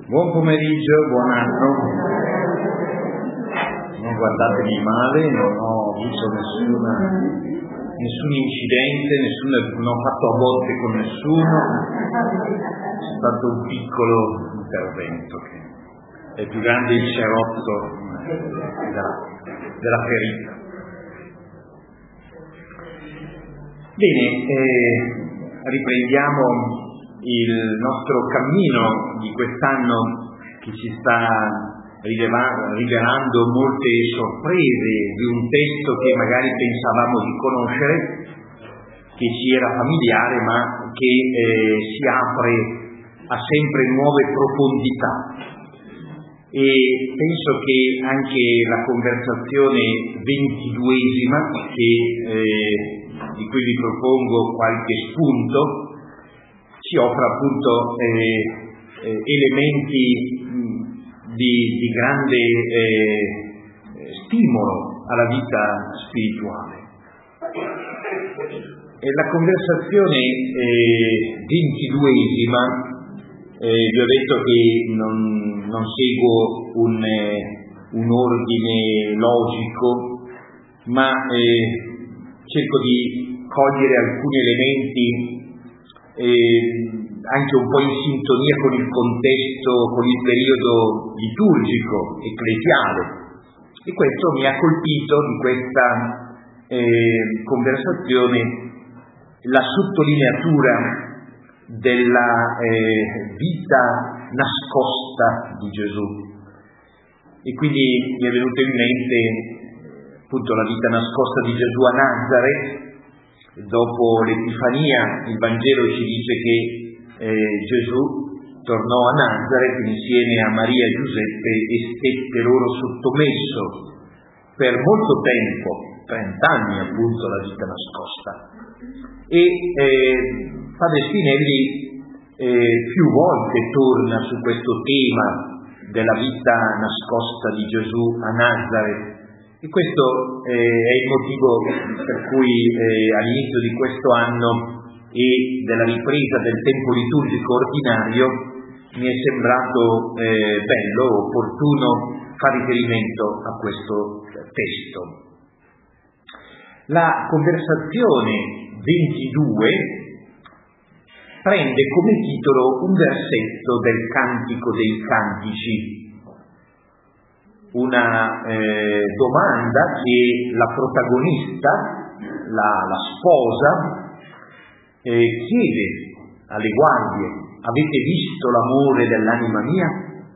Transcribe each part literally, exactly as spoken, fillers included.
Buon pomeriggio, buon anno. Non guardatemi male, non ho avuto nessuna, nessun incidente, nessuno, non ho fatto a botte con nessuno. È stato un piccolo intervento che è più grande il cerotto della, della ferita. Bene, eh, riprendiamo il nostro cammino di quest'anno che ci sta rivelando molte sorprese di un testo che magari pensavamo di conoscere, che ci era familiare, ma che eh, si apre a sempre nuove profondità. E penso che anche la conversazione ventiduesima, che, eh, di cui vi propongo qualche spunto, ci offra appunto eh, eh, elementi mh, di, di grande eh, stimolo alla vita spirituale. E la conversazione eh, ventiduesima, eh, vi ho detto che non, non seguo un, eh, un ordine logico, ma eh, cerco di cogliere alcuni elementi Eh, anche un po' in sintonia con il contesto, con il periodo liturgico, ecclesiale. E questo mi ha colpito di questa eh, conversazione, la sottolineatura della eh, vita nascosta di Gesù. E quindi mi è venuto in mente appunto la vita nascosta di Gesù a Nazareth. Dopo l'Epifania il Vangelo ci dice che eh, Gesù tornò a Nazareth insieme a Maria e Giuseppe e stette loro sottomesso per molto tempo, trent'anni appunto, la vita nascosta. E eh, Padre Spinelli eh, più volte torna su questo tema della vita nascosta di Gesù a Nazareth. E questo eh, è il motivo per cui eh, all'inizio di questo anno e della ripresa del tempo liturgico ordinario mi è sembrato eh, bello, opportuno fare riferimento a questo testo. La conversazione ventidue prende come titolo un versetto del Cantico dei Cantici, una eh, domanda che la protagonista, la, la sposa, eh, chiede alle guardie: avete visto l'amore dell'anima mia?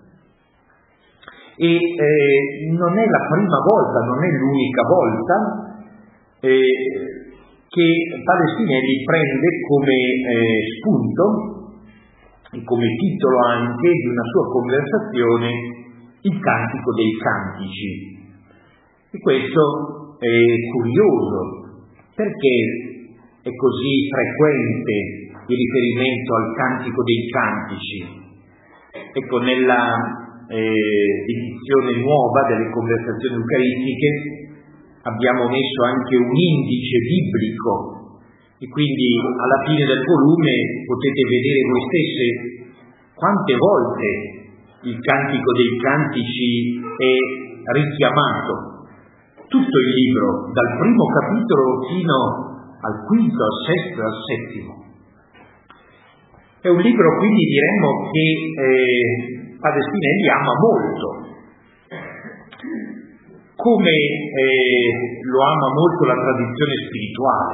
E eh, non è la prima volta, non è l'unica volta eh, che Padre Spinelli prende come eh, spunto e come titolo anche di una sua conversazione il Cantico dei Cantici. E questo è curioso, perché è così frequente il riferimento al Cantico dei Cantici. Ecco, nella eh, edizione nuova delle conversazioni eucaristiche abbiamo messo anche un indice biblico, e quindi alla fine del volume potete vedere voi stesse quante volte il Cantico dei Cantici è richiamato. Tutto il libro, dal primo capitolo fino al quinto, al sesto e al settimo. È un libro, quindi, diremmo, che eh, Padre Spinelli ama molto, come eh, lo ama molto la tradizione spirituale.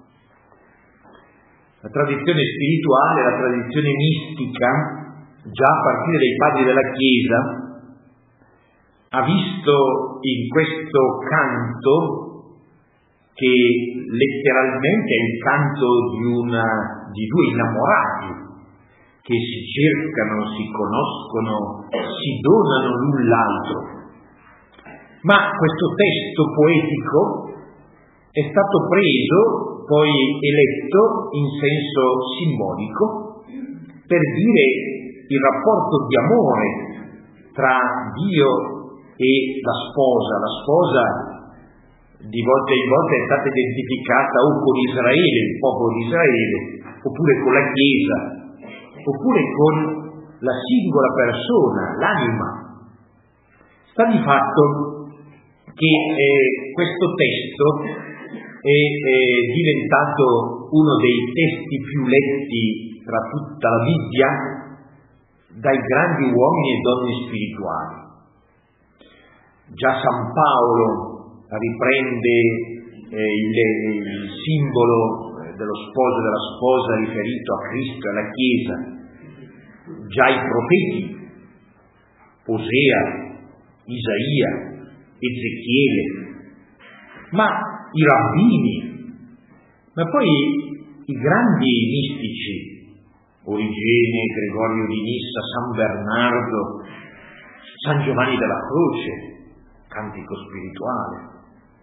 La tradizione spirituale, la tradizione mistica, già a partire dai padri della Chiesa, ha visto in questo canto, che letteralmente è il canto di, una, di due innamorati che si cercano, si conoscono, si donano l'un l'altro. Ma questo testo poetico è stato preso, poi eletto in senso simbolico, per dire il rapporto di amore tra Dio e la sposa. La sposa di volta in volta è stata identificata o con Israele, il popolo di Israele, oppure con la Chiesa, oppure con la singola persona, l'anima. Sta di fatto che eh, questo testo è, è diventato uno dei testi più letti tra tutta la Bibbia dai grandi uomini e donne spirituali. Già San Paolo riprende eh, il, il simbolo dello sposo e della sposa riferito a Cristo e alla Chiesa. Già i profeti, Osea, Isaia, Ezechiele, ma i rabbini, ma poi i grandi mistici, Origene, Gregorio di Nissa, San Bernardo, San Giovanni della Croce, cantico spirituale.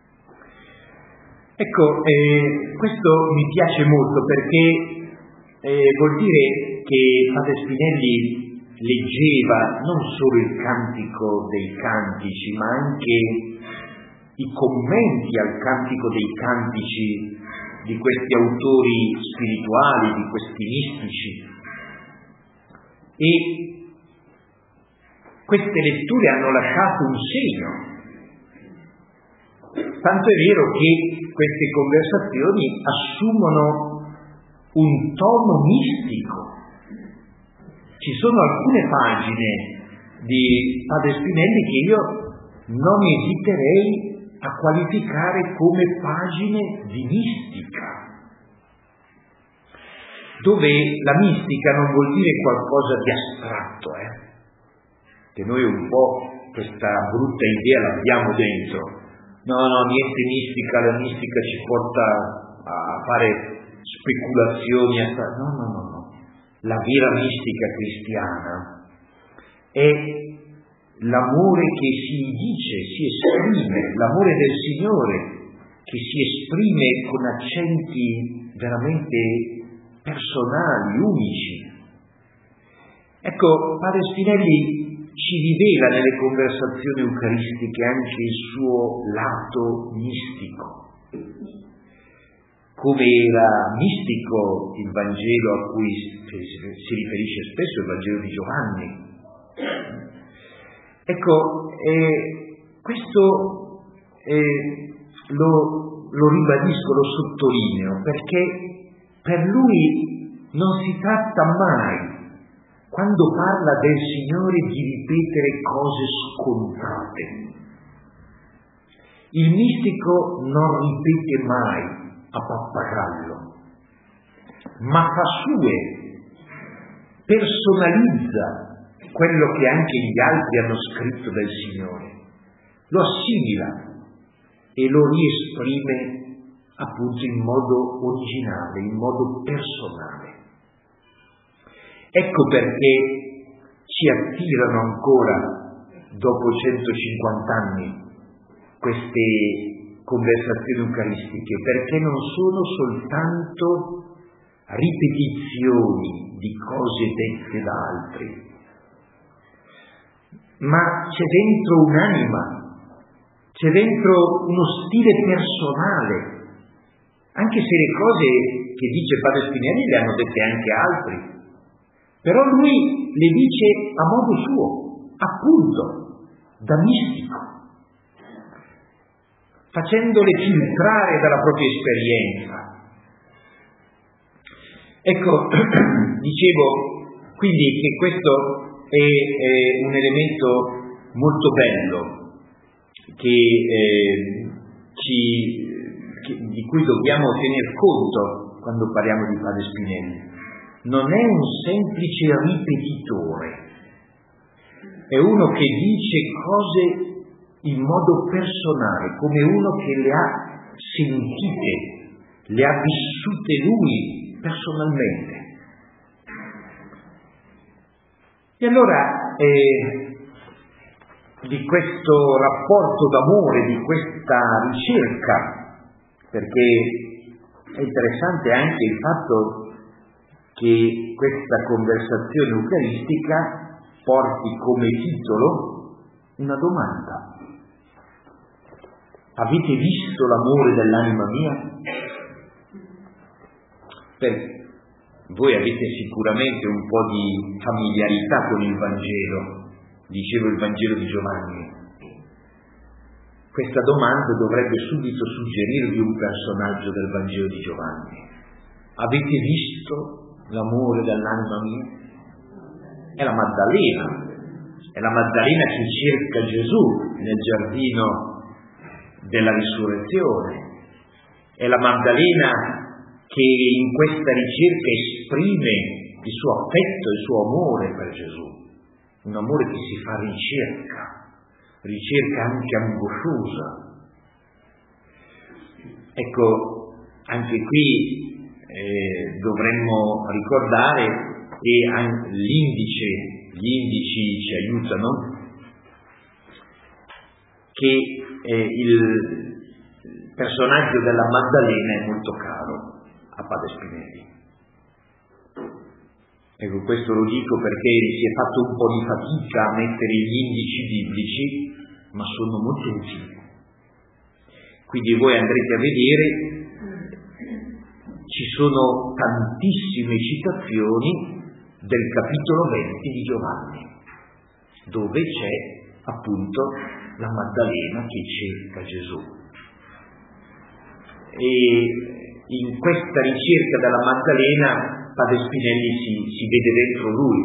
Ecco, eh, questo mi piace molto perché eh, vuol dire che Padre Spinelli leggeva non solo il cantico dei cantici, ma anche i commenti al cantico dei cantici di questi autori spirituali, di questi mistici. E queste letture hanno lasciato un segno. Tanto è vero che queste conversazioni assumono un tono mistico. Ci sono alcune pagine di Padre Spinelli che io non esiterei a qualificare come pagine di mistica, dove la mistica non vuol dire qualcosa di astratto, eh? che noi un po' questa brutta idea l'abbiamo dentro. No, no, niente mistica, la mistica ci porta a fare speculazioni, a fare... no, no, no, no. La vera mistica cristiana è l'amore che si dice, si esprime, l'amore del Signore che si esprime con accenti veramente personali, unici. Ecco, Padre Spinelli ci rivela nelle conversazioni eucaristiche anche il suo lato mistico. Come era mistico il Vangelo a cui si riferisce spesso, il Vangelo di Giovanni. Ecco, eh, questo eh, lo, lo ribadisco, lo sottolineo, perché per lui non si tratta mai, quando parla del Signore, di ripetere cose scontate. Il mistico non ripete mai a pappagallo, ma fa sue, personalizza quello che anche gli altri hanno scritto del Signore, lo assimila e lo riesprime appunto in modo originale, in modo personale. Ecco perché ci attirano ancora, dopo centocinquanta anni, queste conversazioni eucaristiche, perché non sono soltanto ripetizioni di cose dette da altri, ma c'è dentro un'anima, c'è dentro uno stile personale, anche se le cose che dice Padre Spinelli le hanno dette anche altri, però lui le dice a modo suo, appunto, da mistico, facendole filtrare dalla propria esperienza. Ecco, dicevo quindi che questo è, è un elemento molto bello che, eh, ci, che, di cui dobbiamo tener conto quando parliamo di Padre Spinelli. Non è un semplice ripetitore, è uno che dice cose in modo personale, come uno che le ha sentite, le ha vissute lui personalmente. E allora eh, di questo rapporto d'amore, di questa ricerca, perché è interessante anche il fatto che questa conversazione eucaristica porti come titolo una domanda. Avete visto l'amore dell'anima mia? Perché? voi avete sicuramente un po' di familiarità con il Vangelo, dicevo il Vangelo di Giovanni. Questa domanda dovrebbe subito suggerirvi un personaggio del Vangelo di Giovanni. Avete visto l'amore dell'anima mia? È la Maddalena, è la Maddalena che cerca Gesù nel giardino della risurrezione, è la Maddalena che in questa ricerca esprime il suo affetto, il suo amore per Gesù, un amore che si fa ricerca, ricerca anche angosciosa. Ecco, anche qui eh, dovremmo ricordare, e l'indice, gli indici ci aiutano, che eh, il personaggio della Maddalena è molto caro a Padre Spinelli. Ecco, questo lo dico perché si è fatto un po' di fatica a mettere gli indici biblici, ma sono molto utili. Quindi voi andrete a vedere, ci sono tantissime citazioni del capitolo venti di Giovanni, dove c'è appunto la Maddalena che cerca Gesù. E in questa ricerca della Maddalena Padre Spinelli si, si vede dentro lui.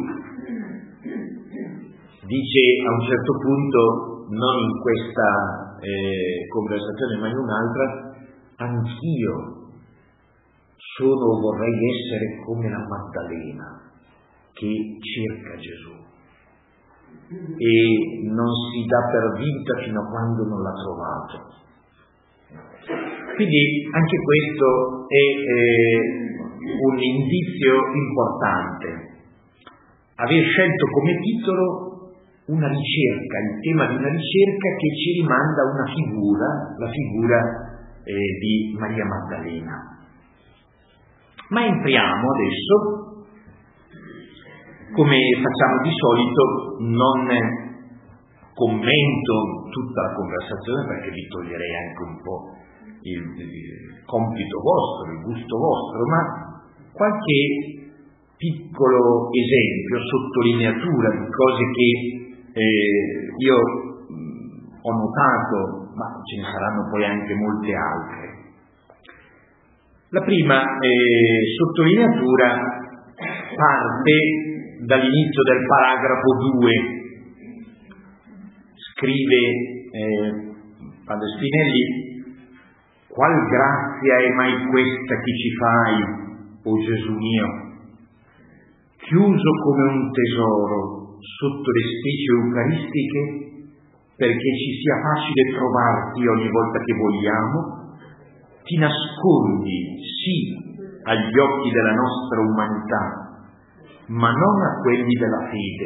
Dice a un certo punto, non in questa eh, conversazione ma in un'altra, anch'io sono, vorrei essere come la Maddalena che cerca Gesù e non si dà per vinta fino a quando non l'ha trovato. Quindi anche questo è eh, un indizio importante. Aver scelto come titolo una ricerca, il tema di una ricerca che ci rimanda a una figura, la figura eh, di Maria Maddalena. Ma entriamo adesso, come facciamo di solito, non commento tutta la conversazione perché vi toglierei anche un po' il, il compito vostro, il gusto vostro, ma qualche piccolo esempio, sottolineatura di cose che eh, io mh, ho notato, ma ce ne saranno poi anche molte altre. La prima eh, sottolineatura parte dall'inizio del paragrafo due. Scrive eh, Padre Spinelli: qual grazia è mai questa che ci fai, o Gesù mio, chiuso come un tesoro sotto le specie eucaristiche, perché ci sia facile trovarti ogni volta che vogliamo? Ti nascondi, sì, agli occhi della nostra umanità, ma non a quelli della fede.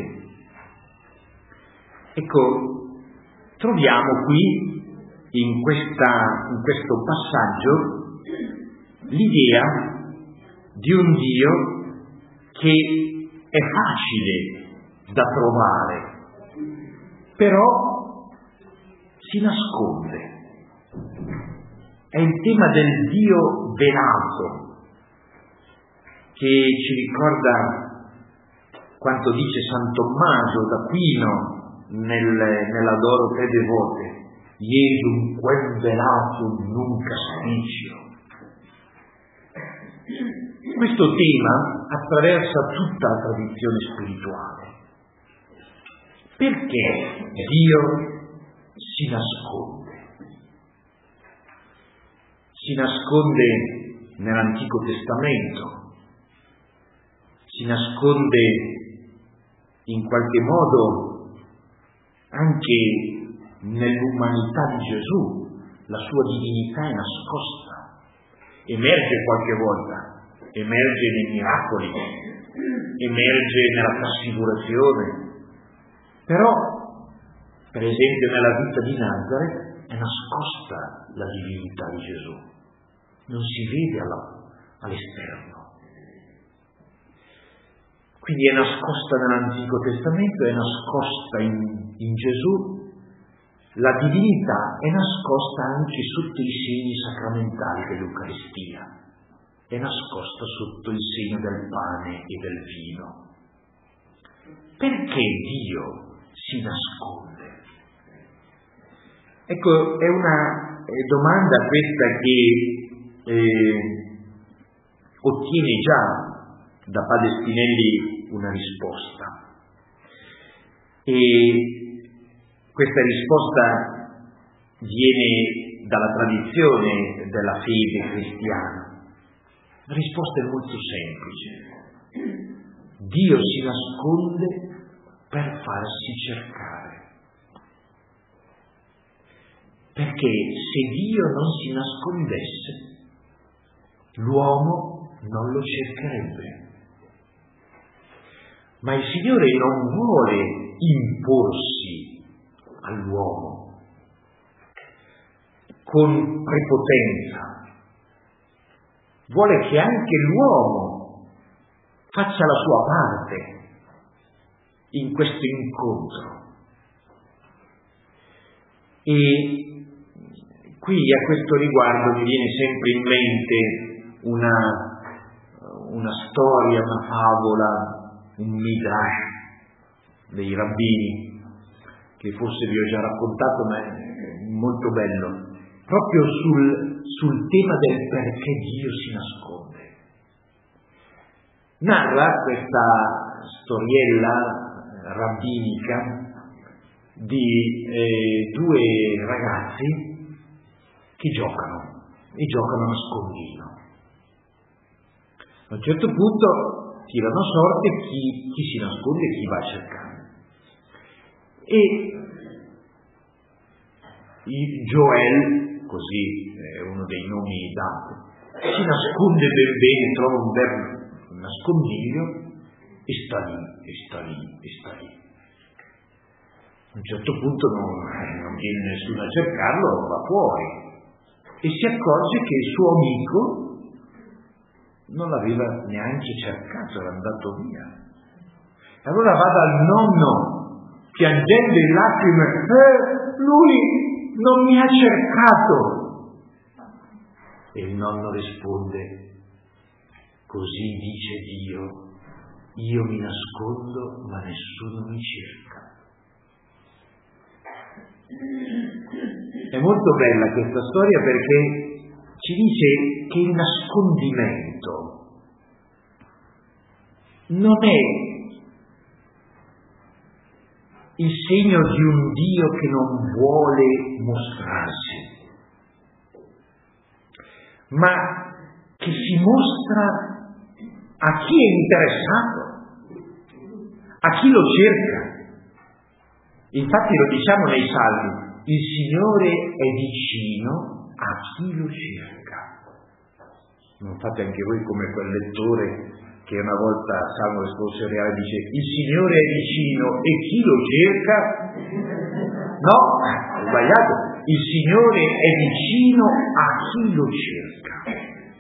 Ecco, troviamo qui, in, questa, in questo passaggio, l'idea di un Dio che è facile da trovare, però si nasconde. È il tema del Dio velato, che ci ricorda quanto dice San Tommaso d'Aquino nel, nell'Adoro te devote: Iesum quem velatum nunc aspicio. Questo tema attraversa tutta la tradizione spirituale. Perché Dio si nasconde? Si nasconde nell'Antico Testamento, si nasconde in qualche modo anche nell'umanità di Gesù, la sua divinità è nascosta, emerge qualche volta, emerge nei miracoli, emerge nella trasfigurazione, però per esempio nella vita di Nazareth è nascosta la divinità di Gesù, non si vede alla, all'esterno. Quindi è nascosta nell'Antico Testamento, è nascosta in, in Gesù, la divinità è nascosta anche sotto i segni sacramentali dell'Eucaristia. è nascosta sotto il segno del pane e del vino. Perché Dio si nasconde? Ecco, è una domanda questa che eh, ottiene già da Padre Spinelli una risposta. E questa risposta viene dalla tradizione della fede cristiana. La risposta è molto semplice. Dio si nasconde per farsi cercare. Perché se Dio non si nascondesse, l'uomo non lo cercherebbe. Ma il Signore non vuole imporsi all'uomo con prepotenza. Vuole che anche l'uomo faccia la sua parte in questo incontro. E qui a questo riguardo mi viene sempre in mente una, una storia, una favola, un midrash dei rabbini, che forse vi ho già raccontato, ma è molto bello, proprio sul, sul tema del perché Dio si nasconde. Narra questa storiella rabbinica di eh, due ragazzi che giocano, e giocano a nascondino. A un certo punto tirano sorte chi, chi si nasconde e chi va a cercare. E il Joel, così è uno dei nomi dati, si nasconde ben bene, trova un bel nascondiglio e sta lì, e sta lì, e sta lì. A un certo punto non, non viene nessuno a cercarlo, va fuori e si accorge che il suo amico non l'aveva neanche cercato, era andato via. E allora va dal nonno, piangendo in lacrime, eh, lui non mi ha cercato. E il nonno risponde, così dice Dio, io mi nascondo ma nessuno mi cerca. È molto bella questa storia perché ci dice che il nascondimento non è il segno di un Dio che non vuole mostrarsi, ma che si mostra a chi è interessato, a chi lo cerca. Infatti lo diciamo nei Salmi, il Signore è vicino a chi lo cerca. Non fate anche voi come quel lettore che una volta a Salmo responsoriale dice il Signore è vicino e chi lo cerca? No, è sbagliato. Il Signore è vicino a chi lo cerca.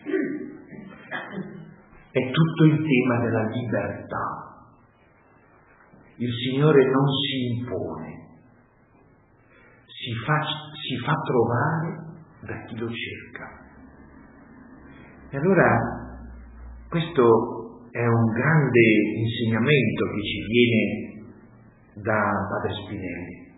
È tutto il tema della libertà. Il Signore non si impone, si fa, si fa trovare da chi lo cerca. E allora questo è un grande insegnamento che ci viene da Padre Spinelli.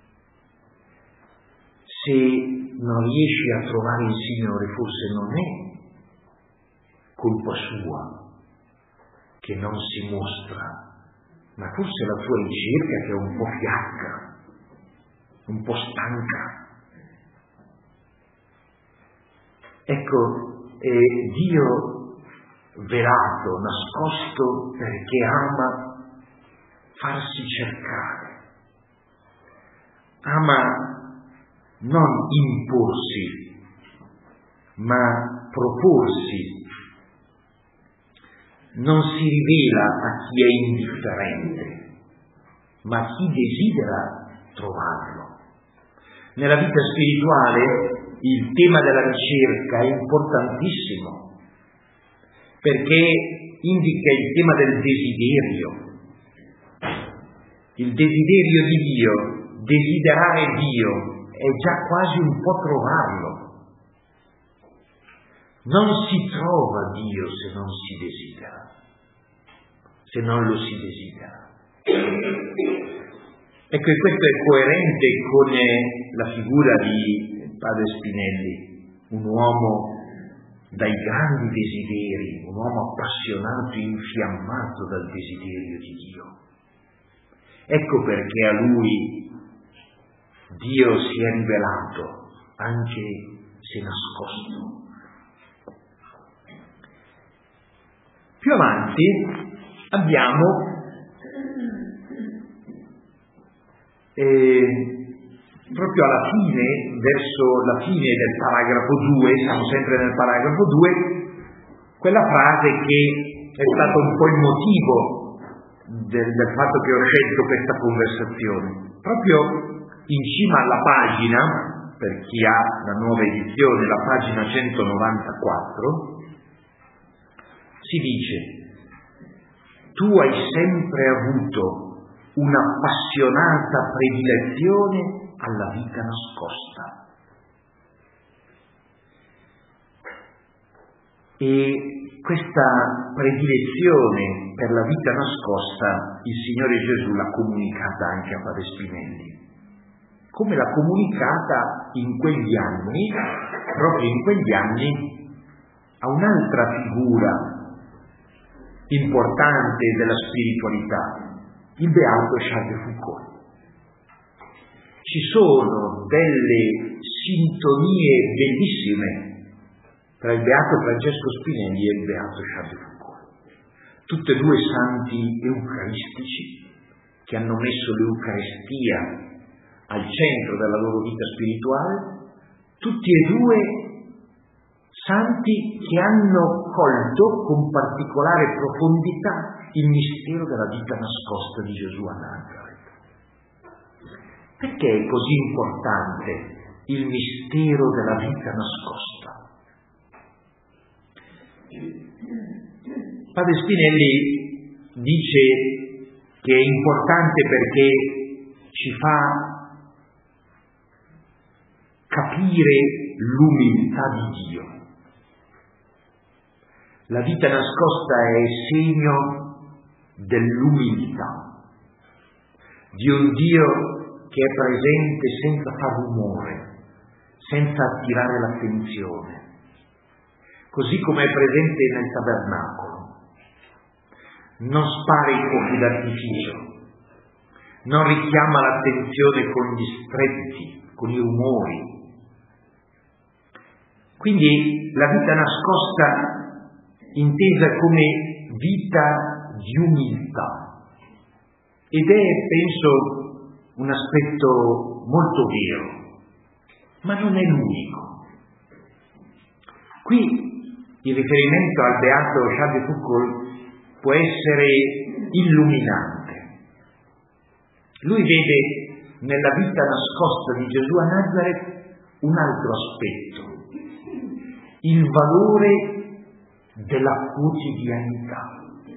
Se non riesci a trovare il Signore, forse non è colpa sua che non si mostra, ma forse la tua ricerca che è un po' fiacca, un po' stanca. Ecco, eh, Dio velato, nascosto, perché ama farsi cercare, ama non imporsi, ma proporsi. Non si rivela a chi è indifferente, ma a chi desidera trovarlo. Nella vita spirituale il tema della ricerca è importantissimo, perché indica il tema del desiderio. Il desiderio di Dio, desiderare Dio, è già quasi un po' trovarlo. Non si trova Dio se non si desidera, se non lo si desidera. Ecco, e questo è coerente con la figura di Padre Spinelli, un uomo dai grandi desideri, un uomo appassionato, infiammato dal desiderio di Dio. Ecco perché a lui Dio si è rivelato, anche se nascosto. Più avanti abbiamo eh, proprio alla fine, verso la fine del paragrafo due, siamo sempre nel paragrafo due, quella frase che è stato un po' il motivo del, del fatto che ho scelto questa conversazione. Proprio in cima alla pagina, per chi ha la nuova edizione, la pagina centonovantaquattro, si dice: tu hai sempre avuto un'appassionata predilezione alla vita nascosta. E questa predilezione per la vita nascosta il Signore Gesù l'ha comunicata anche a Padre Spinelli. Come l'ha comunicata in quegli anni, proprio in quegli anni, a un'altra figura importante della spiritualità, il beato Charles de Foucauld. Ci sono delle sintonie bellissime tra il beato Francesco Spinelli e il beato Charles de Foucauld. Tutti e due santi eucaristici che hanno messo l'Eucaristia al centro della loro vita spirituale, tutti e due santi che hanno colto con particolare profondità il mistero della vita nascosta di Gesù a Nazareth. Perché è così importante il mistero della vita nascosta? Padre Spinelli dice che è importante perché ci fa capire l'umiltà di Dio. La vita nascosta è segno dell'umiltà di un Dio che è presente senza far rumore, senza attirare l'attenzione, così come è presente nel tabernacolo. Non spara i fuochi d'artificio, non richiama l'attenzione con gli strepiti, con i rumori. Quindi la vita nascosta intesa come vita di umiltà, ed è, penso, un aspetto molto vero, ma non è l'unico. Qui il riferimento al beato Charles de Foucauld può essere illuminante. Lui vede nella vita nascosta di Gesù a Nazareth un altro aspetto, il valore della quotidianità.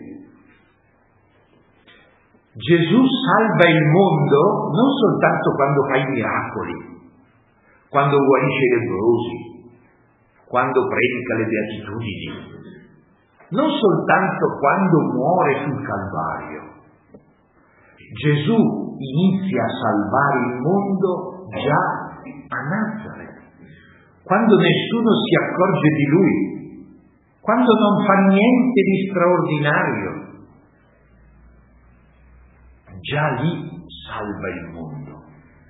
Gesù salva il mondo non soltanto quando fa i miracoli, quando guarisce i lebbrosi, quando predica le beatitudini, non soltanto quando muore sul Calvario. Gesù inizia a salvare il mondo già a Nazareth, quando nessuno si accorge di lui, quando non fa niente di straordinario. Già lì salva il mondo.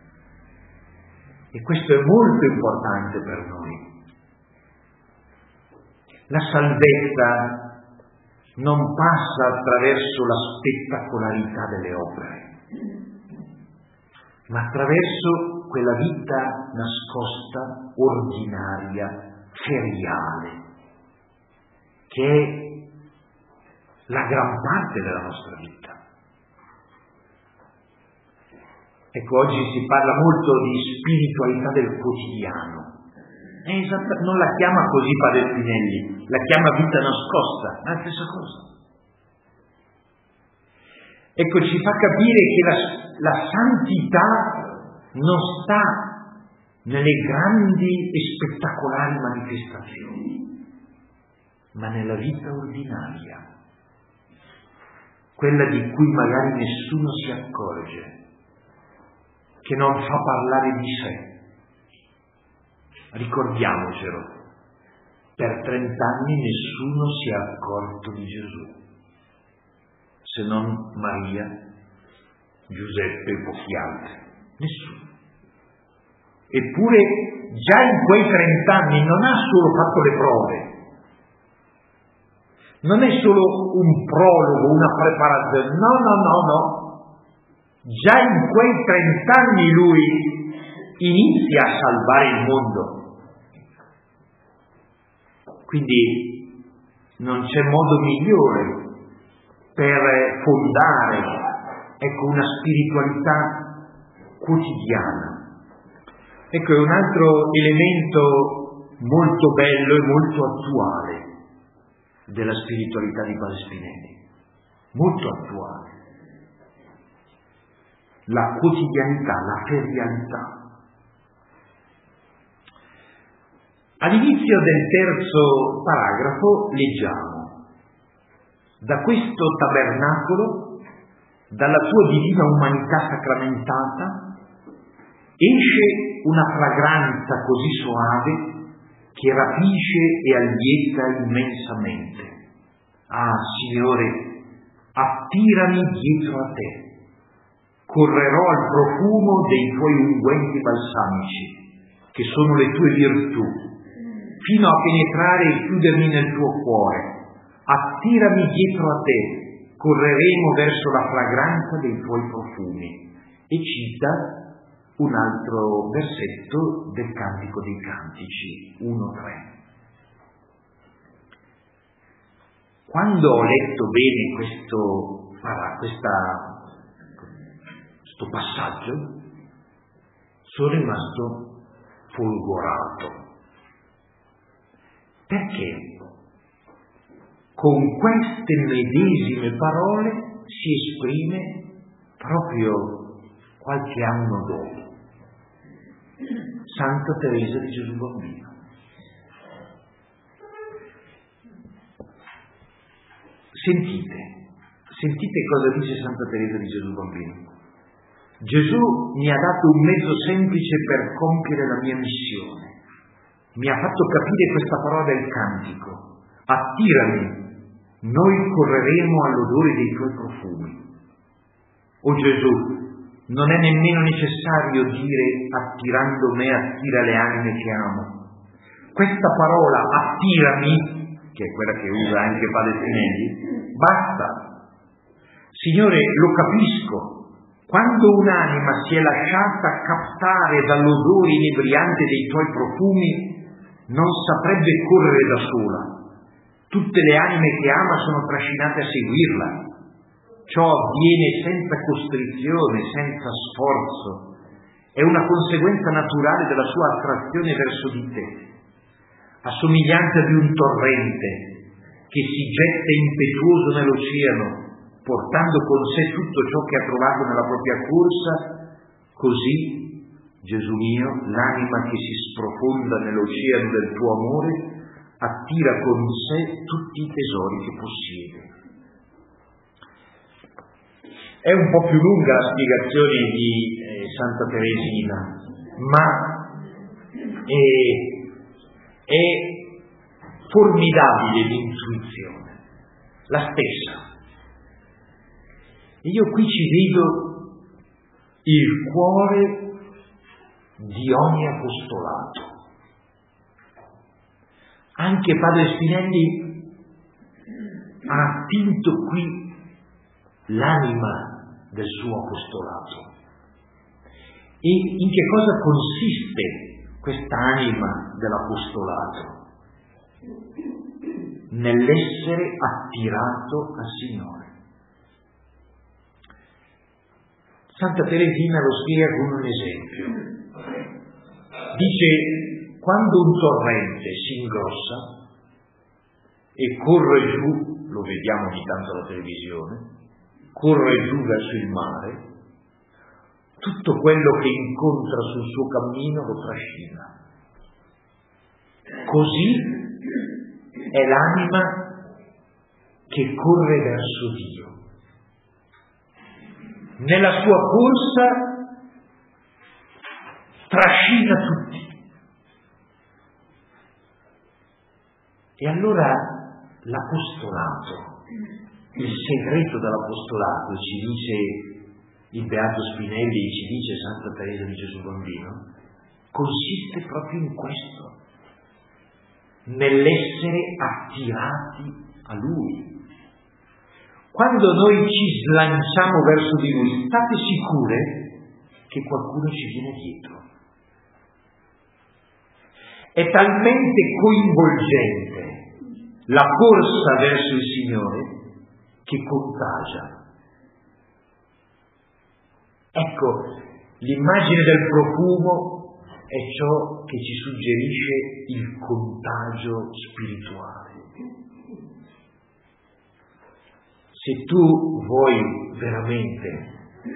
E questo è molto importante per noi. La salvezza non passa attraverso la spettacolarità delle opere, ma attraverso quella vita nascosta, ordinaria, feriale, che è la gran parte della nostra vita. Ecco, oggi si parla molto di spiritualità del quotidiano. È esatta, non la chiama così Padre Spinelli, la chiama vita nascosta, è la stessa cosa. Ecco, ci fa capire che la, la santità non sta nelle grandi e spettacolari manifestazioni, ma nella vita ordinaria, quella di cui magari nessuno si accorge, che non fa parlare di sé. Ricordiamocelo, per trent'anni nessuno si è accorto di Gesù, se non Maria, Giuseppe e pochi altri, nessuno. Eppure già in quei trent'anni non ha solo fatto le prove, non è solo un prologo, una preparazione, no, no, no, no. Già in quei trent'anni lui inizia a salvare il mondo. Quindi non c'è modo migliore per fondare, ecco, una spiritualità quotidiana. Ecco, è un altro elemento molto bello e molto attuale della spiritualità di Padre Spinelli, molto attuale. La quotidianità, la ferialità. All'inizio del terzo paragrafo leggiamo: da questo tabernacolo, dalla tua divina umanità sacramentata, esce una fragranza così soave che rapisce e allieta immensamente. Ah, Signore, attirami dietro a te. Correrò al profumo dei tuoi unguenti balsamici, che sono le tue virtù, fino a penetrare e chiudermi nel tuo cuore. Attirami dietro a te, correremo verso la fragranza dei tuoi profumi. E cita un altro versetto del Cantico dei Cantici, uno tre. Quando ho letto bene questo, questa, questo passaggio, sono rimasto folgorato. Perché con queste medesime parole si esprime proprio qualche anno dopo Santa Teresa di Gesù Bambino. Sentite, sentite cosa dice Santa Teresa di Gesù Bambino. Gesù mi ha dato un mezzo semplice per compiere la mia missione. Mi ha fatto capire questa parola del cantico. Attirami, noi correremo all'odore dei tuoi profumi. O Gesù, non è nemmeno necessario dire attirando me, attira le anime che amo. Questa parola attirami, che è quella che usa anche Padre Spinelli, basta. Signore, lo capisco. Quando un'anima si è lasciata captare dall'odore inebriante dei tuoi profumi, non saprebbe correre da sola. Tutte le anime che ama sono trascinate a seguirla. Ciò avviene senza costrizione, senza sforzo. È una conseguenza naturale della sua attrazione verso di te. A somiglianza di un torrente che si getta impetuoso nell'oceano, portando con sé tutto ciò che ha trovato nella propria corsa, così, Gesù mio, l'anima che si sprofonda nell'oceano del tuo amore attira con sé tutti i tesori che possiede. È un po' più lunga la spiegazione di eh, Santa Teresina, ma è, è formidabile l'intuizione, la stessa. E io qui ci vedo il cuore di ogni apostolato. Anche Padre Spinelli ha attinto qui l'anima del suo apostolato. E in che cosa consiste questa anima dell'apostolato? Nell'essere attirato al Signore. Santa Teresina lo spiega con un esempio. Dice, quando un torrente si ingrossa e corre giù, lo vediamo ogni tanto alla televisione, corre giù verso il mare, tutto quello che incontra sul suo cammino lo trascina. Così è l'anima che corre verso Dio. Nella sua corsa trascina tutti. E allora l'apostolato, il segreto dell'apostolato, ci dice il Beato Spinelli, ci dice Santa Teresa di Gesù Bambino, consiste proprio in questo, nell'essere attirati a Lui. Quando noi ci slanciamo verso di Lui, state sicure che qualcuno ci viene dietro. È talmente coinvolgente la corsa verso il Signore che contagia. Ecco, l'immagine del profumo è ciò che ci suggerisce il contagio spirituale. Se tu vuoi veramente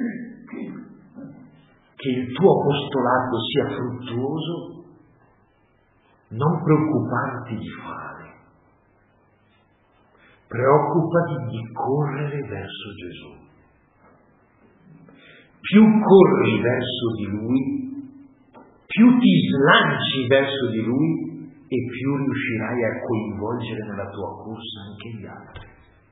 che il tuo apostolato sia fruttuoso, non preoccuparti di fare, preoccupati di correre verso Gesù. Più corri verso di Lui, più ti slanci verso di Lui e più riuscirai a coinvolgere nella tua corsa anche gli altri.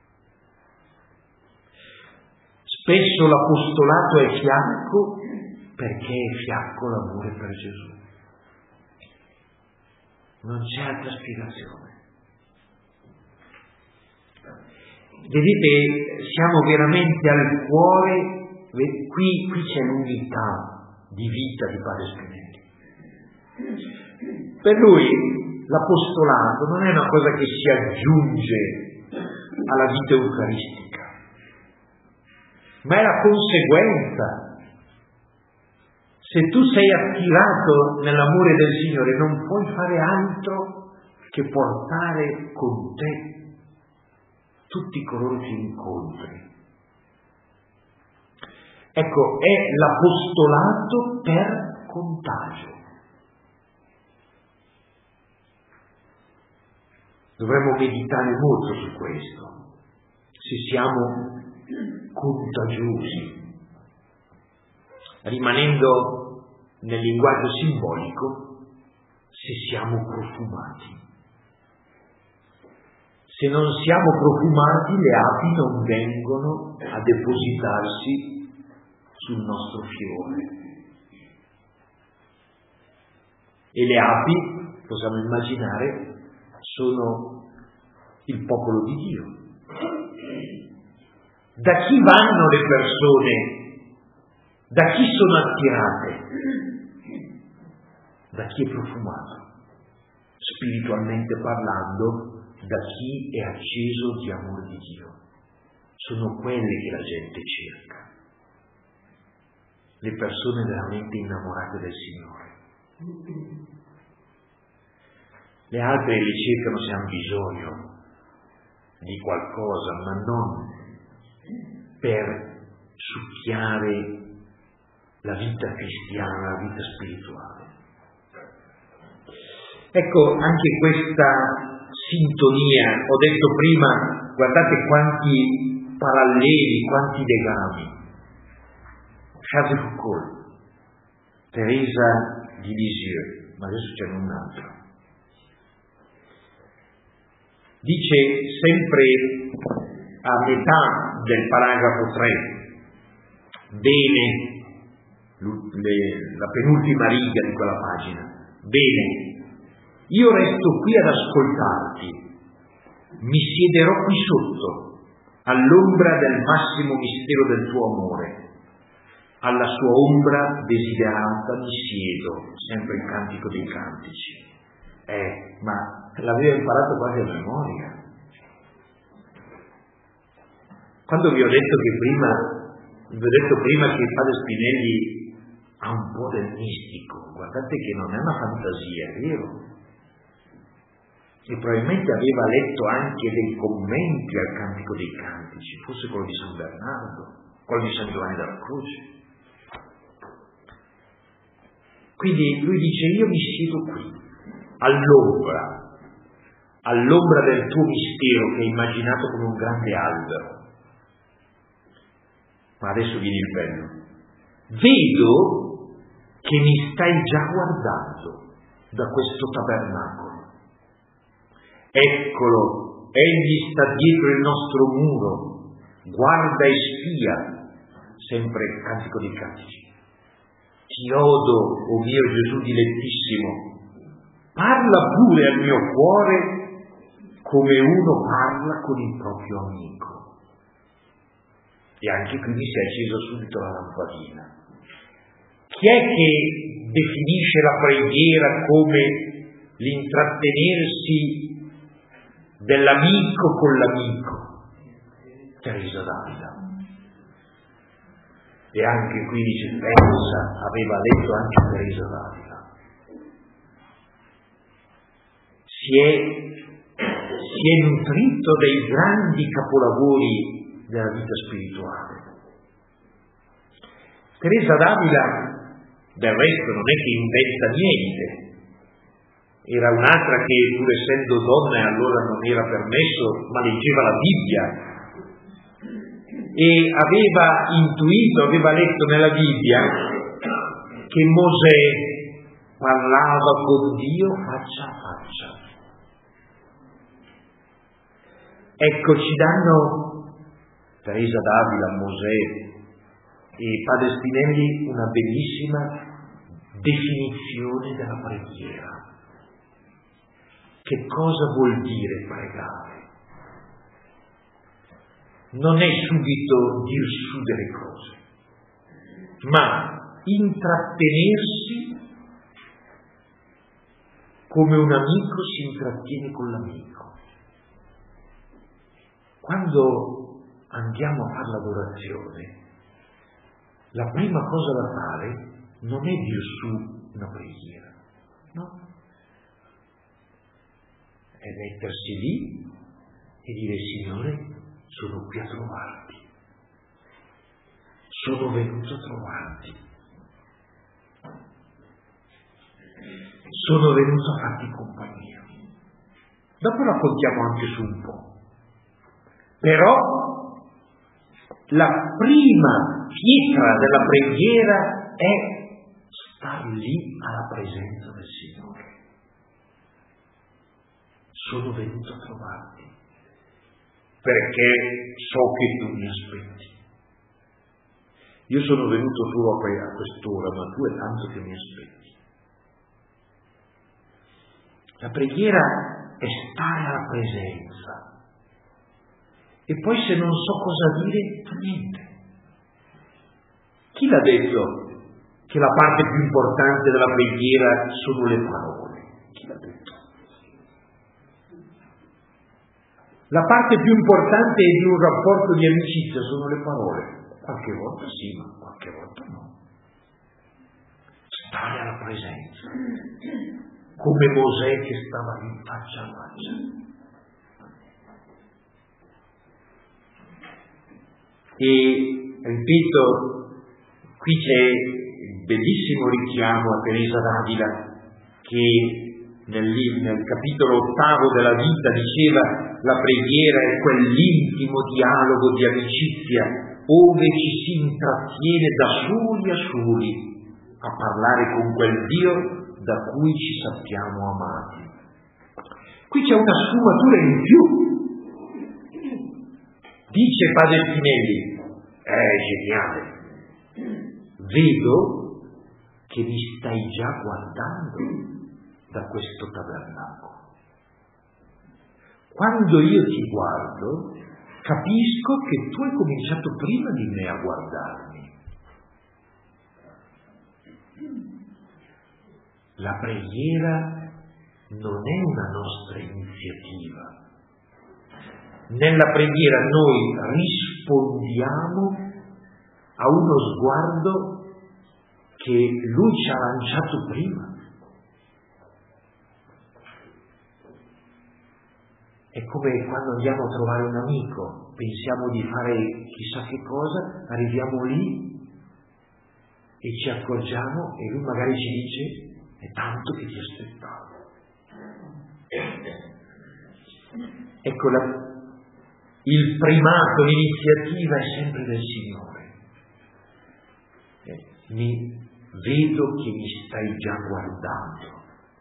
Spesso l'apostolato è fiacco perché è fiacco l'amore per Gesù. Non c'è altra spiegazione. Vedete, siamo veramente al cuore, qui, qui c'è l'unità di vita di Padre Spinelli. Per lui l'apostolato non è una cosa che si aggiunge alla vita eucaristica, ma è la conseguenza. Se tu sei attirato nell'amore del Signore, non puoi fare altro che portare con te tutti coloro che incontri. Ecco, è l'apostolato per contagio. Dovremmo meditare molto su questo, se siamo contagiosi. Rimanendo nel linguaggio simbolico, se siamo profumati. Se non siamo profumati, le api non vengono a depositarsi sul nostro fiore. E le api, possiamo immaginare, sono il popolo di Dio. Da chi vanno le persone? Da chi sono attirate? Da chi è profumato, spiritualmente parlando, da chi è acceso di amore di Dio. Sono quelle che la gente cerca, le persone veramente innamorate del Signore. Le altre le cercano se hanno bisogno di qualcosa, ma non per succhiare la vita cristiana, la vita spirituale. Ecco, anche questa sintonia, ho detto prima, guardate quanti paralleli, quanti legami. Charles de Foucault, Teresa di Lisieux, ma adesso c'è un altro. Dice sempre a metà del paragrafo tre, bene, le, la penultima riga di quella pagina, bene, io resto qui ad ascoltarti, mi siederò qui sotto, all'ombra del massimo mistero del tuo amore, alla sua ombra desiderata mi siedo, sempre il Cantico dei Cantici. Eh, ma l'aveva imparato quasi a memoria. Quando vi ho detto che prima, vi ho detto prima che Padre Spinelli ha un po' del mistico, guardate che non è una fantasia, è vero. E probabilmente aveva letto anche dei commenti al Cantico dei Cantici, forse quello di San Bernardo, quello di San Giovanni della Croce. Quindi lui dice, io mi siedo qui, all'ombra, all'ombra del tuo mistero che è immaginato come un grande albero. Ma adesso viene il bello. Vedo che mi stai già guardando da questo tabernacolo. Eccolo, egli sta dietro il nostro muro, guarda e spia, sempre il cantico dei cantici. Ti odo, o mio Gesù dilettissimo, parla pure al mio cuore come uno parla con il proprio amico. E anche qui mi si è accesa subito la lampadina. Chi è che definisce la preghiera come l'intrattenersi dell'amico con l'amico? Teresa d'Avila. E anche qui dice, pensa, aveva letto anche Teresa d'Avila. Si è, si è nutrito dei grandi capolavori della vita spirituale. Teresa d'Avila, del resto, non è che inventa niente. Era un'altra che, pur essendo donna, e allora non era permesso, ma leggeva la Bibbia e aveva intuito, aveva letto nella Bibbia che Mosè parlava con Dio faccia a faccia. Ecco, ci danno Teresa d'Avila, Mosè e Padre Spinelli una bellissima definizione della preghiera. Che cosa vuol dire pregare? Non è subito dir su delle cose, ma intrattenersi come un amico si intrattiene con l'amico. Quando andiamo a fare l'adorazione, la prima cosa da fare non è dir su una preghiera, no? È mettersi lì e dire: Signore, sono qui a trovarti, sono venuto a trovarti, sono venuto a farti compagnia. Dopo raccontiamo anche su un po'. Però la prima pietra della preghiera è star lì alla presenza del Signore. Sono venuto a trovarti perché so che tu mi aspetti. Io sono venuto solo a quest'ora, ma tu è tanto che mi aspetti. La preghiera è stare alla presenza. E poi se non so cosa dire, fa niente. Chi l'ha detto che la parte più importante della preghiera sono le parole? Chi l'ha detto? La parte più importante di un rapporto di amicizia sono le parole. Qualche volta sì, ma qualche volta no. Stare alla presenza, come Mosè che stava lì faccia a faccia. E ripeto, qui c'è il bellissimo richiamo a Teresa d'Avila che nel, nel capitolo ottavo della vita diceva: la preghiera è quell'intimo dialogo di amicizia ove ci si intrattiene da soli a soli a parlare con quel Dio da cui ci sappiamo amati. Qui c'è una sfumatura in più. Dice Padre Spinelli, è geniale, vedo che mi stai già guardando da questo tabernacolo. Quando io ti guardo, capisco che tu hai cominciato prima di me a guardarmi. La preghiera non è una nostra iniziativa. Nella preghiera noi rispondiamo a uno sguardo che Lui ci ha lanciato prima. È come quando andiamo a trovare un amico, pensiamo di fare chissà che cosa, arriviamo lì e ci accorgiamo e lui magari ci dice: è tanto che ti aspettavo. Ecco, la, il primato, l'iniziativa è sempre del Signore. Eh, mi vedo che mi stai già guardando.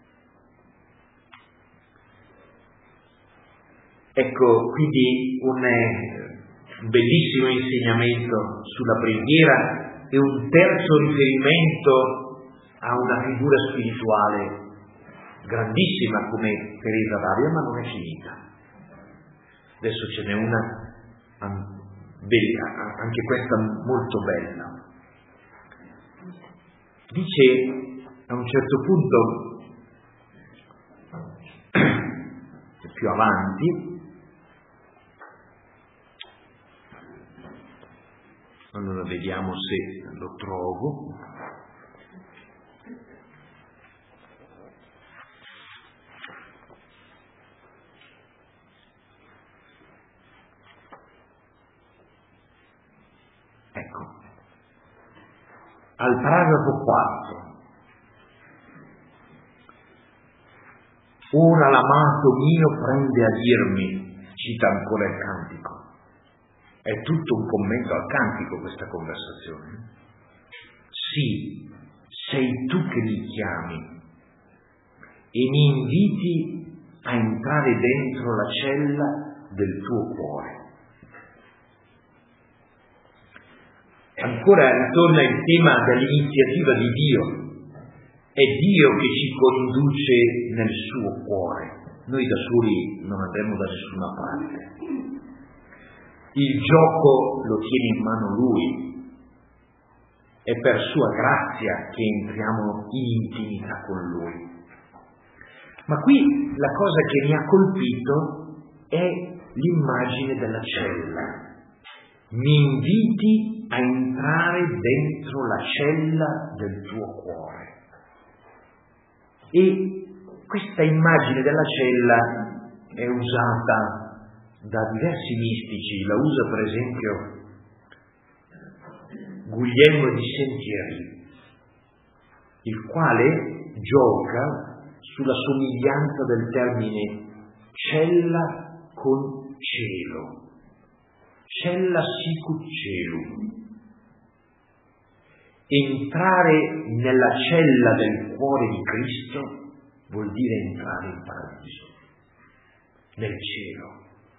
Ecco, quindi un, un bellissimo insegnamento sulla preghiera e un terzo riferimento a una figura spirituale grandissima come Teresa d'Avila, ma non è finita. Adesso ce n'è una bella, anche questa molto bella. Dice a un certo punto, più avanti, allora vediamo se lo trovo. Ecco, al paragrafo quattro. Ora l'amato mio prende a dirmi, cita ancora il cantico. È tutto un commento al cantico questa conversazione. Sì, sei tu che mi chiami e mi inviti a entrare dentro la cella del tuo cuore. Ancora ritorna il tema dell'iniziativa di Dio. È Dio che ci conduce nel suo cuore. Noi da soli non andremo da nessuna parte. Il gioco lo tiene in mano Lui. È per sua grazia che entriamo in intimità con Lui. Ma qui la cosa che mi ha colpito è l'immagine della cella. Mi inviti a entrare dentro la cella del tuo cuore. E questa immagine della cella è usata da diversi mistici, la usa per esempio Guglielmo di Sentieri, il quale gioca sulla somiglianza del termine cella con cielo. Cella sicut celum. Entrare nella cella del cuore di Cristo vuol dire entrare in paradiso, nel cielo.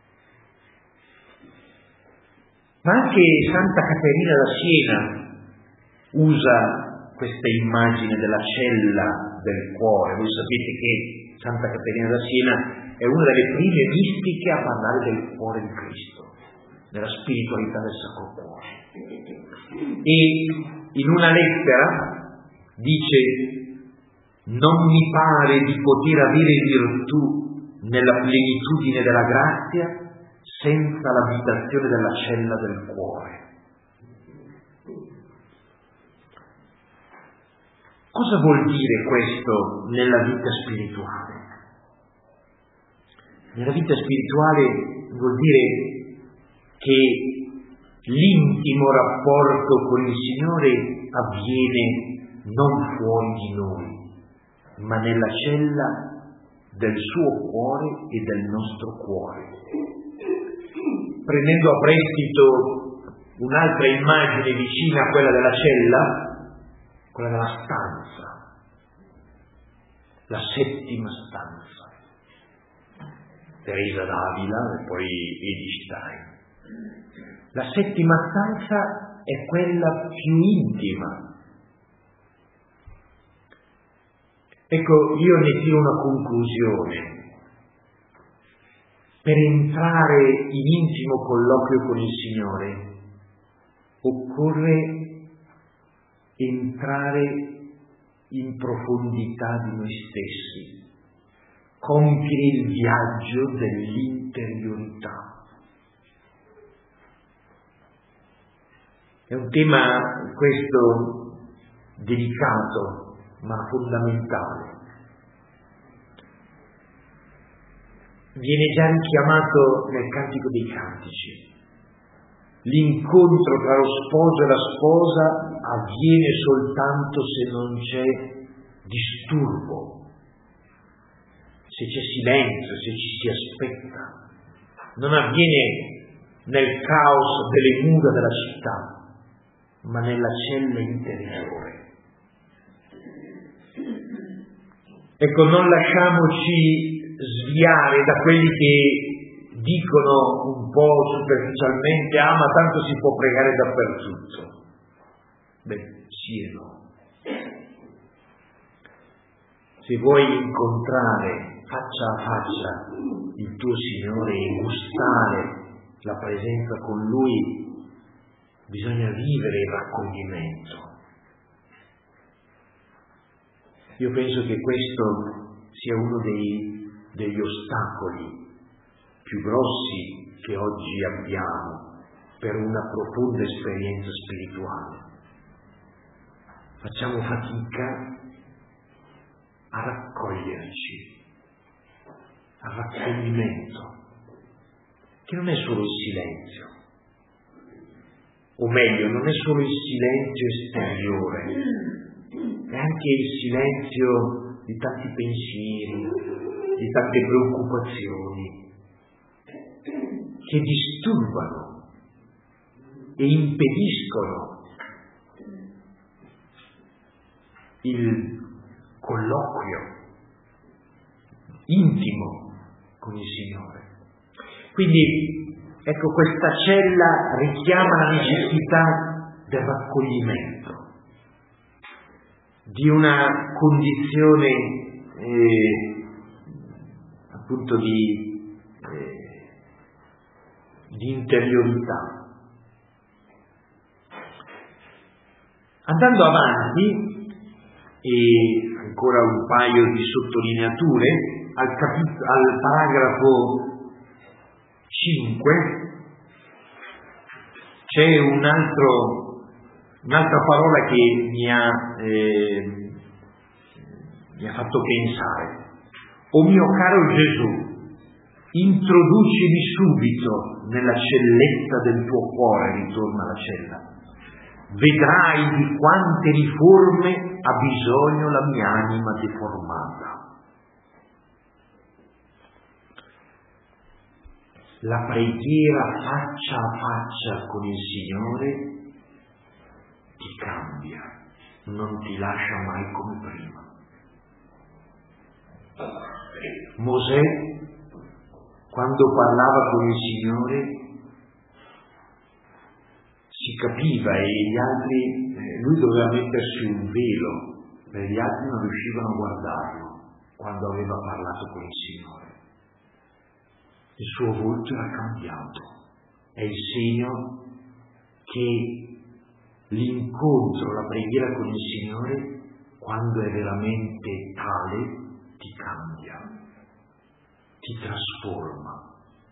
Ma anche Santa Caterina da Siena usa questa immagine della cella del cuore. Voi sapete che Santa Caterina da Siena è una delle prime mistiche a parlare del cuore di Cristo, della spiritualità del Sacro Cuore. E in una lettera dice: non mi pare di poter avere virtù nella plenitudine della grazia senza l'abitazione della cella del cuore. Cosa vuol dire questo nella vita spirituale? Nella vita spirituale vuol dire che l'intimo rapporto con il Signore avviene non fuori di noi, ma nella cella del suo cuore e del nostro cuore. Prendendo a prestito un'altra immagine vicina a quella della cella, quella della stanza, la settima stanza. Teresa d'Avila e poi Edith Stein. La settima stanza è quella più intima. Ecco, io ne tiro una conclusione. Per entrare in intimo colloquio con il Signore occorre entrare in profondità di noi stessi, compiere il viaggio dell'interiorità. È un tema questo delicato ma fondamentale. Viene già richiamato nel Cantico dei Cantici. L'incontro tra lo sposo e la sposa avviene soltanto se non c'è disturbo, se c'è silenzio, se ci si aspetta. non avviene nel caos delle mura della città, ma nella cella interiore. Ecco, non lasciamoci sviare da quelli che dicono un po' superficialmente: ah, ma tanto si può pregare dappertutto. Beh, sì e no. Se vuoi incontrare faccia a faccia il tuo Signore e gustare la presenza con Lui, bisogna vivere il raccoglimento. Io penso che questo sia uno dei, degli ostacoli più grossi che oggi abbiamo per una profonda esperienza spirituale. Facciamo fatica a raccoglierci, al raccoglimento, che non è solo il silenzio, o meglio, non è solo il silenzio esteriore, è anche il silenzio di tanti pensieri, di tante preoccupazioni, che disturbano e impediscono il colloquio intimo con il Signore. Quindi, ecco, questa cella richiama la necessità del raccoglimento, di una condizione eh, appunto di, eh, di interiorità. Andando avanti, e ancora un paio di sottolineature, al, capit- al paragrafo cinque c'è un altro, un'altra parola che mi ha, eh, mi ha fatto pensare. O mio caro Gesù, introducimi subito nella celletta del tuo cuore, ritorna alla cella. Vedrai di quante riforme ha bisogno la mia anima deformata. La preghiera faccia a faccia con il Signore ti cambia, non ti lascia mai come prima. Mosè, quando parlava con il Signore, si capiva e gli altri, eh, lui doveva mettersi un velo, perché gli altri non riuscivano a guardarlo quando aveva parlato con il Signore. Il suo volto era cambiato, è il segno che l'incontro, la preghiera con il Signore, quando è veramente tale, ti cambia, ti trasforma.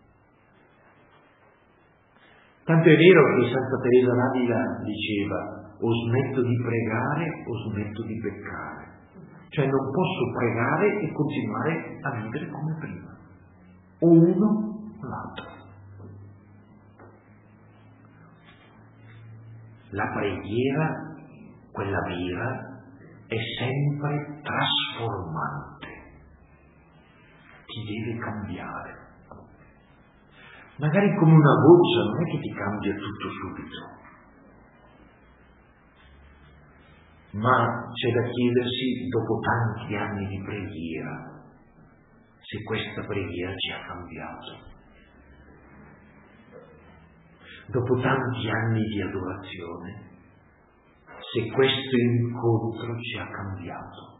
Tanto è vero che Santa Teresa d'Avila diceva: o smetto di pregare o smetto di peccare. Cioè non posso pregare e continuare a vivere come prima. O uno o l'altro. La preghiera, quella vera, è sempre trasformante. Ti deve cambiare. Magari come una goccia, non è che ti cambia tutto subito, ma c'è da chiedersi, dopo tanti anni di preghiera, se questa preghiera ci ha cambiato. Dopo tanti anni di adorazione, se questo incontro ci ha cambiato.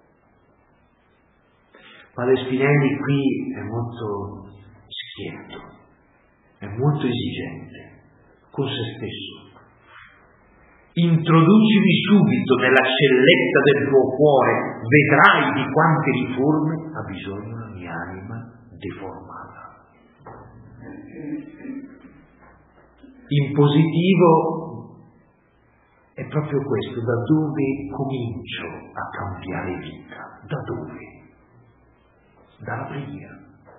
Padre Spinelli qui è molto schietto, è molto esigente con se stesso. Introducimi subito nella celletta del tuo cuore, vedrai di quante riforme ha bisogno la mia anima deformata. In positivo è proprio questo, da dove comincio a cambiare vita? Da dove? Dalla preghiera.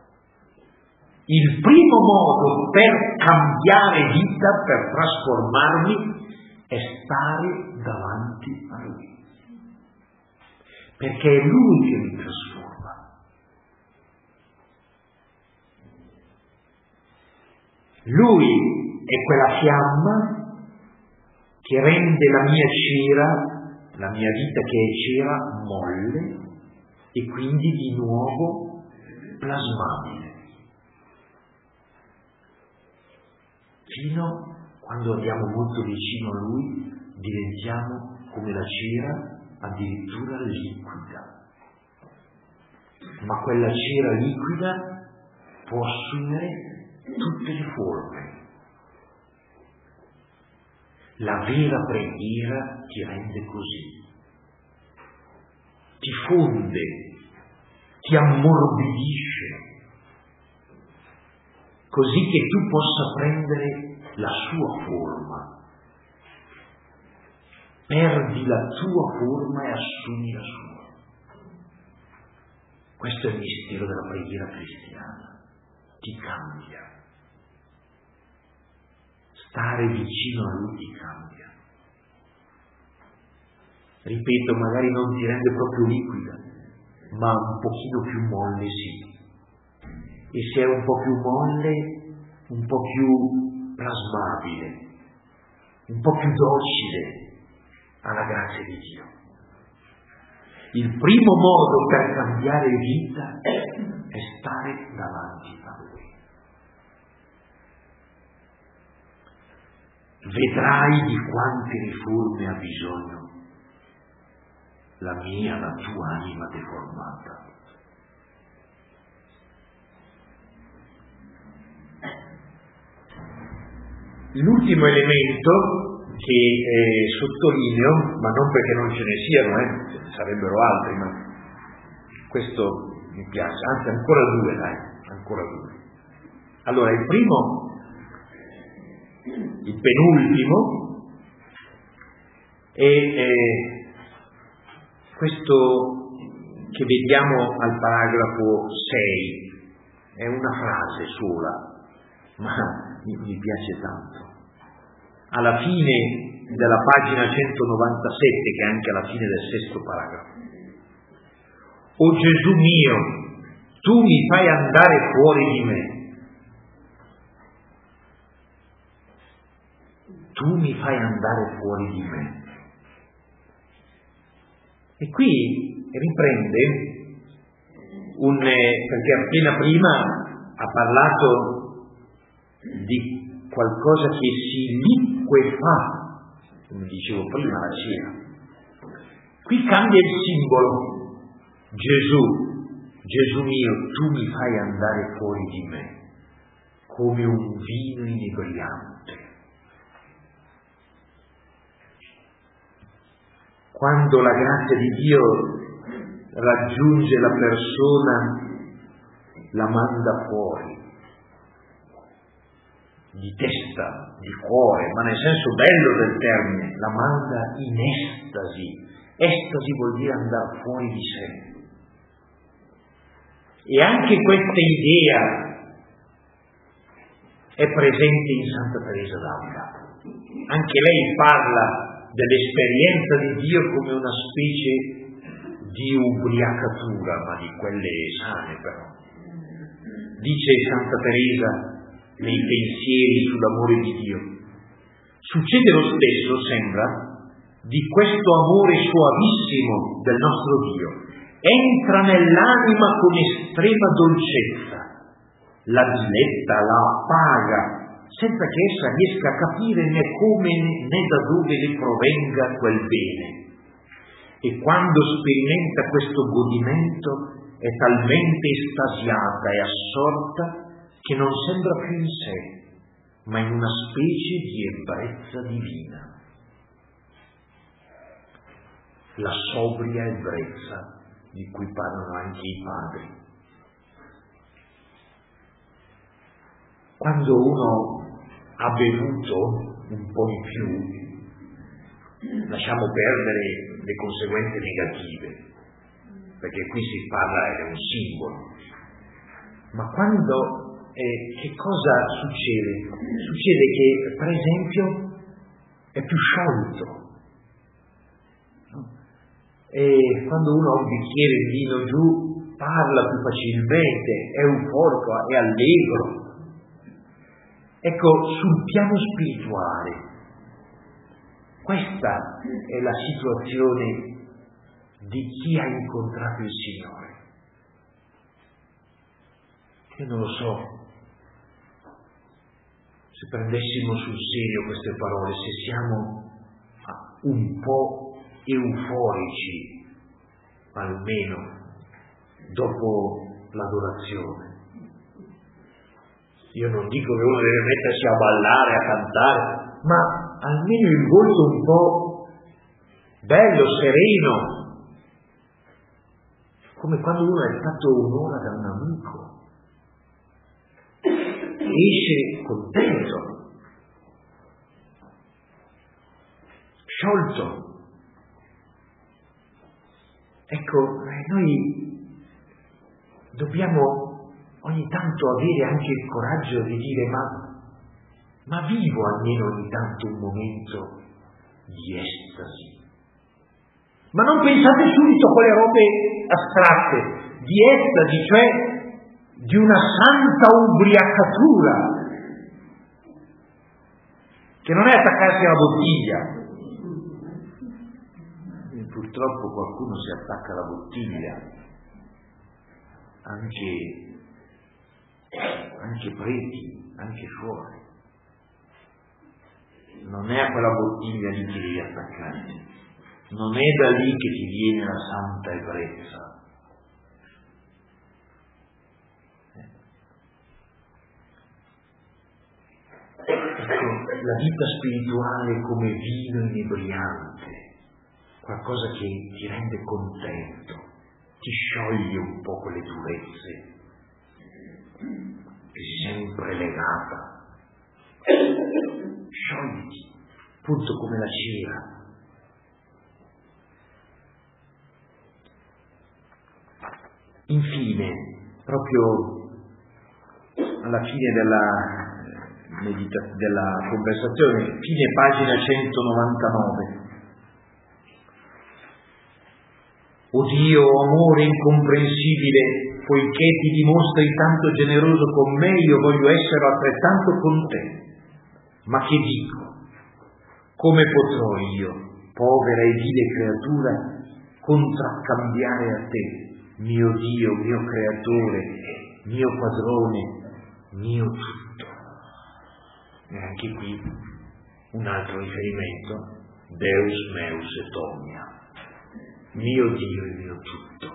Il primo modo per cambiare vita, per trasformarmi, è stare davanti a Lui. Perché è Lui che mi trasforma. Lui è quella fiamma che rende la mia cera, la mia vita che è cera, molle e quindi di nuovo plasmabile. Fino quando andiamo molto vicino a Lui diventiamo come la cera, addirittura liquida. Ma quella cera liquida può assumere tutte le forme. La vera preghiera ti rende così, ti fonde, ti ammorbidisce, così che tu possa prendere la sua forma. Perdi la tua forma e assumi la sua. Questo è il mistero della preghiera cristiana. Ti cambia. Stare vicino a Lui ti cambia. Ripeto, magari non ti rende proprio liquida, ma un pochino più molle sì. E se è un po' più molle, un po' più plasmabile, un po' più docile alla grazia di Dio. Il primo modo per cambiare vita è stare davanti a Lui. Vedrai di quante riforme ha bisogno la mia, la tua anima deformata. L'ultimo elemento che eh, sottolineo, ma non perché non ce ne siano, eh, ce ne sarebbero altri, ma questo mi piace, anzi ancora due, dai, ancora due. Allora, il primo, il penultimo, è eh, questo che vediamo al paragrafo sei, è una frase sola, ma mi, mi piace tanto. Alla fine della pagina centonovantasette, che è anche alla fine del sesto paragrafo. O Gesù mio, tu mi fai andare fuori di me. Tu mi fai andare fuori di me. E qui riprende un, perché appena prima ha parlato di qualcosa che si liquefà, come dicevo prima, la cera. Qui cambia il simbolo. Gesù, Gesù mio, tu mi fai andare fuori di me, come un vino inebriante. Quando la grazia di Dio raggiunge la persona, la manda fuori. Di testa, di cuore, ma nel senso bello del termine, la manda in estasi. Estasi vuol dire andare fuori di sé. E anche questa idea è presente in Santa Teresa d'Avila. Anche lei parla dell'esperienza di Dio come una specie di ubriacatura, ma di quelle sane però. Dice Santa Teresa nei pensieri sull'amore di Dio. Succede lo stesso, sembra, di questo amore soavissimo del nostro Dio. Entra nell'anima con estrema dolcezza, la diletta, la appaga, senza che essa riesca a capire né come né da dove le provenga quel bene. E quando sperimenta questo godimento è talmente estasiata e assorta che non sembra più in sé, ma in una specie di ebbrezza divina. La sobria ebbrezza di cui parlano anche i padri. Quando uno ha bevuto un po' di più, lasciamo perdere le conseguenze negative, perché qui si parla, è un simbolo, ma quando Eh, che cosa succede? Succede che, per esempio, è più sciolto. No? E quando uno ha un bicchiere di vino giù, parla più facilmente, è euforico, è allegro. Ecco, sul piano spirituale, questa è la situazione di chi ha incontrato il Signore. Io non lo so se prendessimo sul serio queste parole, se siamo un po' euforici, almeno dopo l'adorazione. Io non dico che uno deve mettersi a ballare, a cantare, ma almeno il volto un po' bello, sereno, come quando uno è stato un'ora da un amico, esce contento, sciolto. Ecco, noi dobbiamo ogni tanto avere anche il coraggio di dire ma, ma vivo almeno ogni tanto un momento di estasi. Ma non pensate subito a quelle robe astratte, di estasi, cioè di una santa ubriacatura, che non è attaccarsi alla bottiglia. E purtroppo qualcuno si attacca alla bottiglia, anche anche preti, anche fuori. Non è a quella bottiglia lì che devi attaccarti, non è da lì che ti viene la santa ebbrezza. Ecco, la vita spirituale come vino inebriante, qualcosa che ti rende contento, ti scioglie un po' quelle durezze che sei sempre legata, sciogliti, appunto come la cera. Infine, proprio alla fine della, medita- della conversazione, fine pagina centonovantanove. O Dio, amore incomprensibile, poiché ti dimostri tanto generoso con me, io voglio essere altrettanto con te. Ma che dico? Come potrò io, povera e vile creatura, contraccambiare a te, mio Dio, mio creatore, mio padrone, mio tutto? E anche qui un altro riferimento, Deus meus et omnia, mio Dio e mio tutto.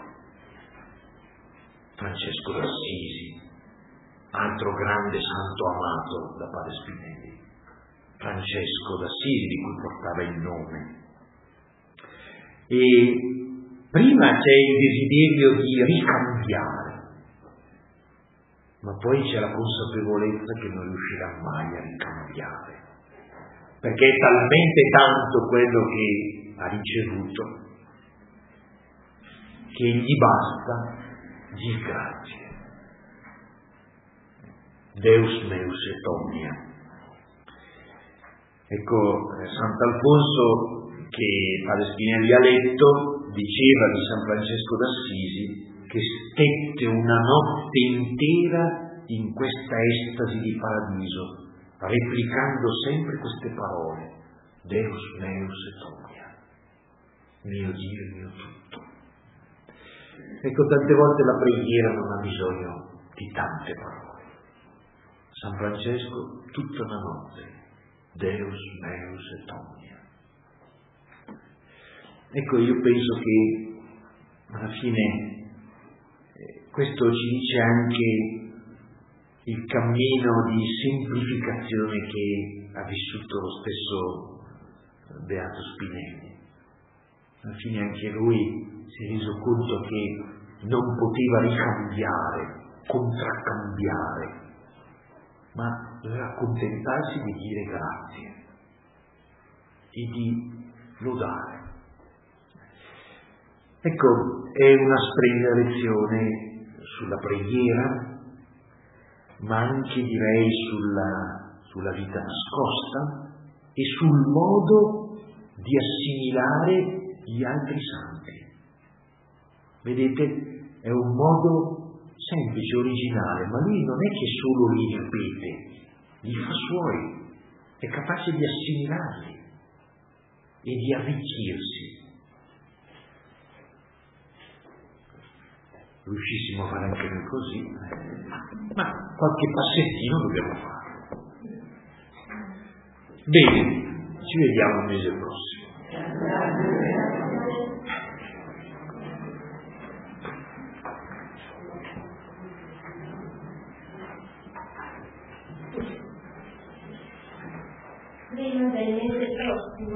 Francesco d'Assisi, altro grande santo amato da Padre Spinelli, Francesco d'Assisi, di cui portava il nome. E prima c'è il desiderio di ricambiare, ma poi c'è la consapevolezza che non riuscirà mai a ricambiare, perché è talmente tanto quello che ha ricevuto che gli basta di grazie. Deus meus et omnia. Ecco, Sant'Alfonso, che Padre Spinelli ha letto, diceva di San Francesco d'Assisi che stette una notte intera in questa estasi di paradiso, replicando sempre queste parole, Deus meus et omnia, mio Dio e mio tutto. Ecco, tante volte la preghiera non ha bisogno di tante parole. San Francesco, tutta una notte, Deus meus et omnia. Ecco, io penso che alla fine eh, questo ci dice anche il cammino di semplificazione che ha vissuto lo stesso Beato Spinelli. Alla fine anche lui si è reso conto che non poteva ricambiare, contraccambiare, ma doveva accontentarsi di dire grazie e di lodare. Ecco, è una splendida lezione sulla preghiera, ma anche direi sulla, sulla vita nascosta e sul modo di assimilare gli altri santi. Vedete, è un modo semplice, originale, ma lui non è che solo li ripete, li fa suoi, è capace di assimilarli e di arricchirsi. Riuscissimo a fare anche noi così, ma qualche passettino dobbiamo fare. Bene, ci vediamo il mese prossimo. Prima del mese prossimo